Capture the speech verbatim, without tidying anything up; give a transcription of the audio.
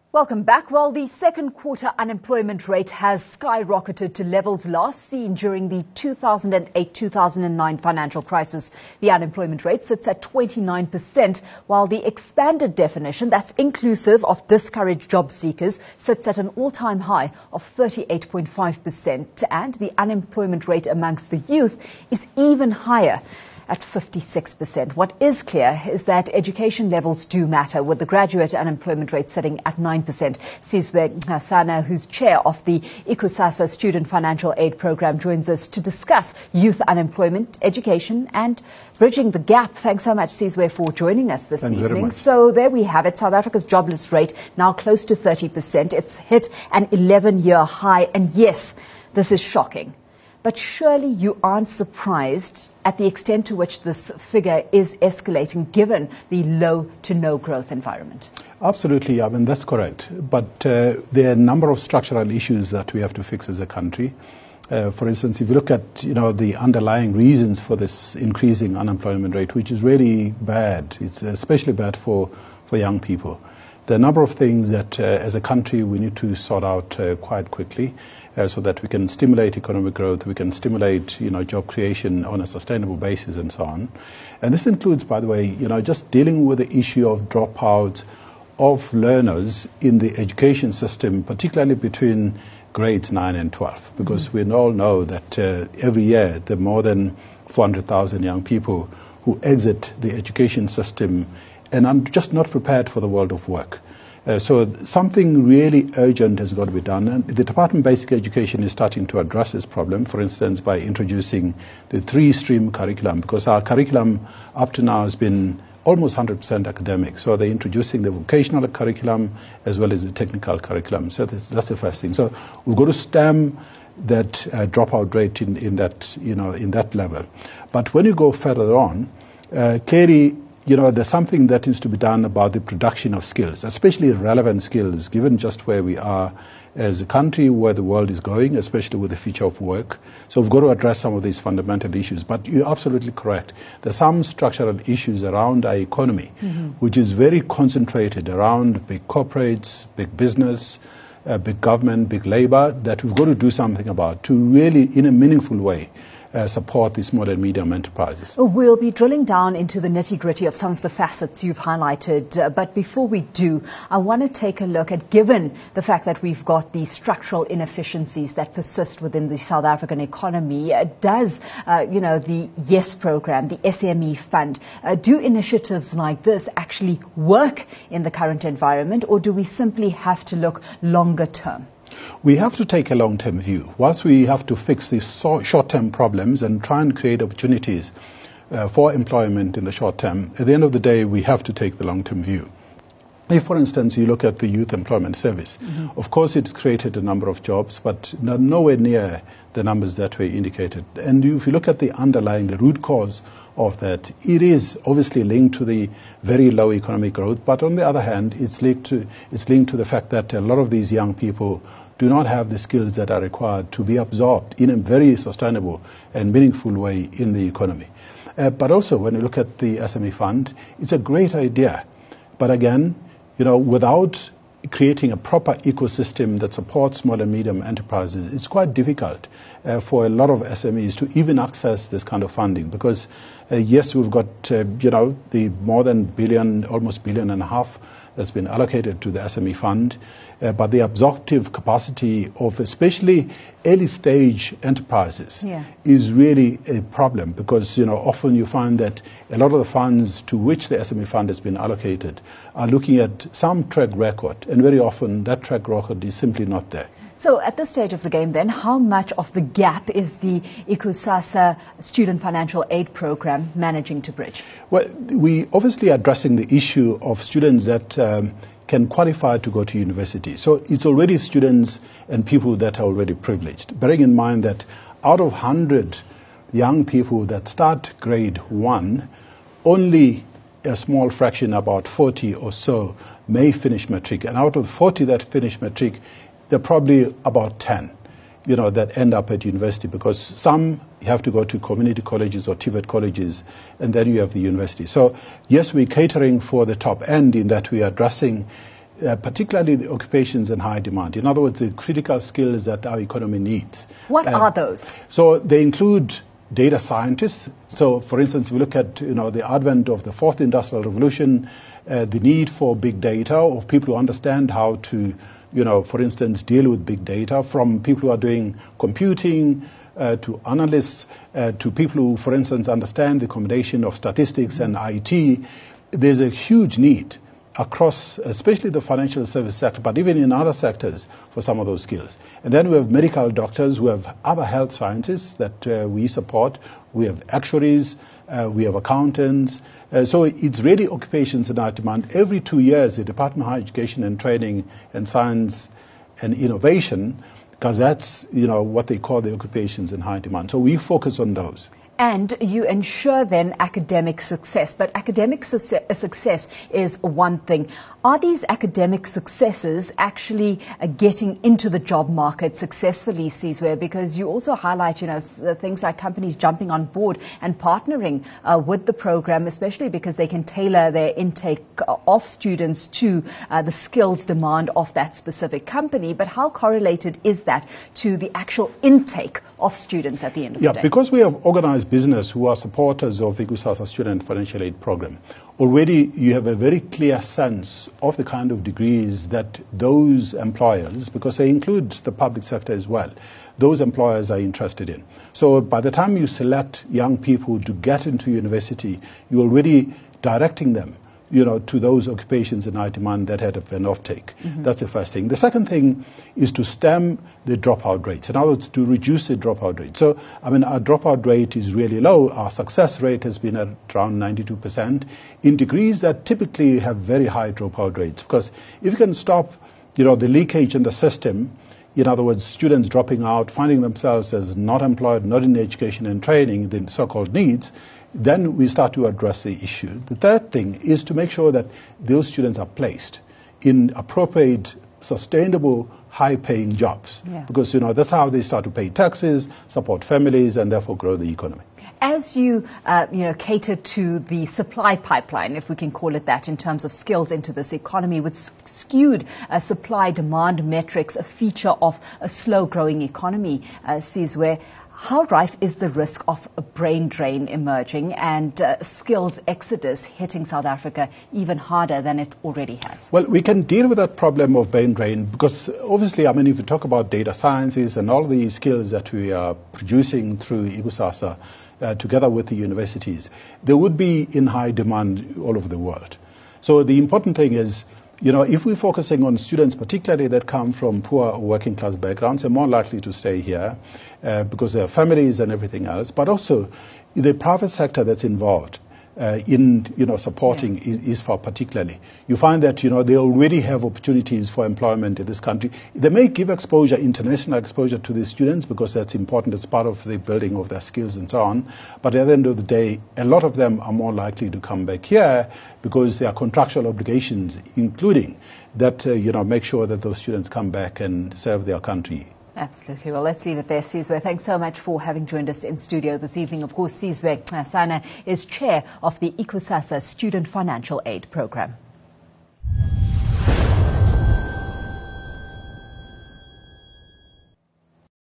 Welcome back. Well, the second quarter unemployment rate has skyrocketed to levels last seen during the two thousand eight two thousand nine financial crisis. The unemployment rate sits at twenty-nine percent, while the expanded definition, that's inclusive of discouraged job seekers, sits at an all-time high of thirty-eight point five percent. And the unemployment rate amongst the youth is even higher, at fifty-six percent. What is clear is that education levels do matter, with the graduate unemployment rate sitting at nine percent. Sizwe Hasana, who's chair of the Ikusasa Student Financial Aid Program, joins us to discuss youth unemployment, education and bridging the gap. Thanks so much, Sizwe, for joining us this Thanks evening. Very much. So there we have it. South Africa's jobless rate now close to thirty percent. It's hit an eleven-year high. And yes, this is shocking. But surely you aren't surprised at the extent to which this figure is escalating, given the low to no growth environment. Absolutely, I mean, that's correct. But uh, there are a number of structural issues that we have to fix as a country. Uh, for instance, if you look at, you know, the underlying reasons for this increasing unemployment rate, which is really bad, it's especially bad for, for young people. There are a number of things that uh, as a country we need to sort out uh, quite quickly uh, so that we can stimulate economic growth, we can stimulate, you know, job creation on a sustainable basis and so on. And this includes, by the way, you know, just dealing with the issue of dropouts of learners in the education system, particularly between grades nine and twelve, because mm-hmm. we all know that uh, every year there are more than four hundred thousand young people who exit the education system and I'm just not prepared for the world of work. Uh, so something really urgent has got to be done. And the Department of Basic Education is starting to address this problem, for instance, by introducing the three-stream curriculum, because our curriculum up to now has been almost one hundred percent academic. So they're introducing the vocational curriculum as well as the technical curriculum. So that's, that's the first thing. So we've got to stem that uh, dropout rate in, in that, you know, in that level. But when you go further on, uh, clearly, you know, there's something that needs to be done about the production of skills, especially relevant skills, given just where we are as a country, where the world is going, especially with the future of work. So we've got to address some of these fundamental issues. But you're absolutely correct. There's some structural issues around our economy, mm-hmm. which is very concentrated around big corporates, big business, uh, big government, big labor, that we've got to do something about to really, in a meaningful way, Uh, support these small and medium enterprises. We'll be drilling down into the nitty-gritty of some of the facets you've highlighted. Uh, but before we do, I want to take a look at, given the fact that we've got the structural inefficiencies that persist within the South African economy, uh, does, uh, you know, the YES program, the S M E fund, uh, do initiatives like this actually work in the current environment, or do we simply have to look longer term? We have to take a long-term view. Whilst we have to fix these so short-term problems and try and create opportunities uh, for employment in the short term, at the end of the day, we have to take the long-term view. If, for instance, you look at the Youth Employment Service, mm-hmm. of course it's created a number of jobs, but nowhere near the numbers that were indicated. And if you look at the underlying, the root cause of that, it is obviously linked to the very low economic growth, but on the other hand, it's linked to, it's linked to the fact that a lot of these young people do not have the skills that are required to be absorbed in a very sustainable and meaningful way in the economy. Uh, but also, when you look at the S M E fund, it's a great idea. But again, you know, without creating a proper ecosystem that supports small and medium enterprises, it's quite difficult uh, for a lot of S M Es to even access this kind of funding. Because, uh, yes, we've got, uh, you know, the more than billion, almost billion and a half that's been allocated to the S M E fund, uh, but the absorptive capacity of especially early stage enterprises yeah. is really a problem, because, you know, often you find that a lot of the funds to which the S M E fund has been allocated are looking at some track record, and very often that track record is simply not there. So at this stage of the game then, how much of the gap is the Ikusasa Student Financial Aid Program managing to bridge? Well, we obviously are addressing the issue of students that um, can qualify to go to university. So it's already students and people that are already privileged. Bearing in mind that out of one hundred young people that start grade one, only a small fraction, about forty or so, may finish matric. And out of forty that finish matric, there are probably about ten, you know, that end up at university, because some have to go to community colleges or T V E T colleges, and then you have the university. So, yes, we're catering for the top end in that we are addressing uh, particularly the occupations in high demand. In other words, the critical skills that our economy needs. What uh, are those? So they include data scientists. So, for instance, we look at you know the advent of the fourth industrial revolution, uh, the need for big data, of people who understand how to, you know, for instance, deal with big data, from people who are doing computing uh, to analysts uh, to people who, for instance, understand the combination of statistics mm-hmm. and I T. There's a huge need across, especially the financial service sector, but even in other sectors for some of those skills. And then we have medical doctors, we have other health scientists that uh, we support, we have actuaries, uh, we have accountants. Uh, so it's really occupations in high demand. Every two years, the Department of Higher Education and Training and Science and Innovation, because that's you know what they call the occupations in high demand. So we focus on those. And you ensure then academic success. But academic su- success is one thing. Are these academic successes actually uh, getting into the job market successfully, Sizwe? Because you also highlight, you know, things like companies jumping on board and partnering uh, with the program, especially because they can tailor their intake of students to uh, the skills demand of that specific company. But how correlated is that to the actual intake of students at the end of yeah, the day? Yeah, because we have organized business who are supporters of the ICUSASA Student Financial Aid Program. Already you have a very clear sense of the kind of degrees that those employers, because they include the public sector as well, those employers are interested in. So by the time you select young people to get into university, you're already directing them you know, to those occupations in high demand that had an offtake. Mm-hmm. That's the first thing. The second thing is to stem the dropout rates. In other words, to reduce the dropout rate. So, I mean, our dropout rate is really low. Our success rate has been at around ninety-two percent in degrees that typically have very high dropout rates. Because if you can stop, you know, the leakage in the system, in other words, students dropping out, finding themselves as not employed, not in education and training, the so-called needs, then we start to address the issue. The third thing is to make sure that those students are placed in appropriate, sustainable, high-paying jobs. Yeah. Because, you know, that's how they start to pay taxes, support families, and therefore grow the economy. As you, uh, you know, cater to the supply pipeline, if we can call it that, in terms of skills into this economy, with skewed uh, supply-demand metrics, a feature of a slow-growing economy, uh, Sizwe, how rife is the risk of a brain drain emerging and uh, skills exodus hitting South Africa even harder than it already has? Well, we can deal with that problem of brain drain because obviously, I mean, if you talk about data sciences and all the skills that we are producing through ICUSASA uh, together with the universities, they would be in high demand all over the world. So the important thing is, you know, if we're focusing on students, particularly that come from poor or working class backgrounds, they're more likely to stay here uh, because they have families and everything else. But also, the private sector that's involved uh, in, you know, supporting yeah. is, is for particularly. You find that, you know, they already have opportunities for employment in this country. They may give exposure, international exposure to these students because that's important as part of the building of their skills and so on. But at the end of the day, a lot of them are more likely to come back here because there are contractual obligations, including that, uh, you know, make sure that those students come back and serve their country. Absolutely. Well, let's leave it there, Sizwe. Thanks so much for having joined us in studio this evening. Of course, Sizwe Sana is chair of the ICUSASA Student Financial Aid Program.